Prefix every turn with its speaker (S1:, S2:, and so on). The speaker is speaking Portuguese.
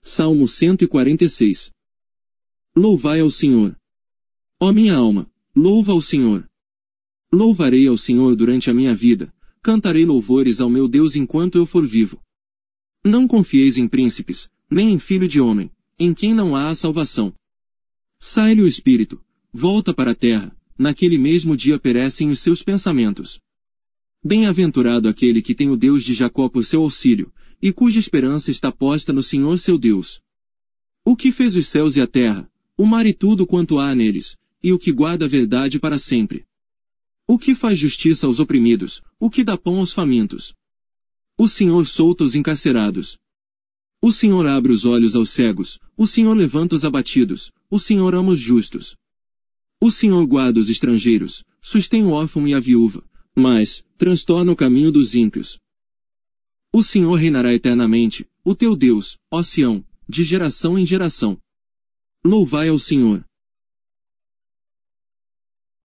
S1: Salmo 146. Louvai ao Senhor. Ó minha alma, louva ao Senhor. Louvarei ao Senhor durante a minha vida, cantarei louvores ao meu Deus enquanto eu for vivo. Não confieis em príncipes, nem em filho de homem, em quem não há a salvação. Sai-lhe o espírito, volta para a terra, naquele mesmo dia perecem os seus pensamentos. Bem-aventurado aquele que tem o Deus de Jacó por seu auxílio, e cuja esperança está posta no Senhor seu Deus. O que fez os céus e a terra, o mar e tudo quanto há neles, e o que guarda a verdade para sempre. O que faz justiça aos oprimidos, o que dá pão aos famintos. O Senhor solta os encarcerados. O Senhor abre os olhos aos cegos, o Senhor levanta os abatidos, o Senhor ama os justos. O Senhor guarda os estrangeiros, sustém o órfão e a viúva, mas transtorna o caminho dos ímpios. O Senhor reinará eternamente, o teu Deus, ó Sião, de geração em geração. Louvai ao Senhor.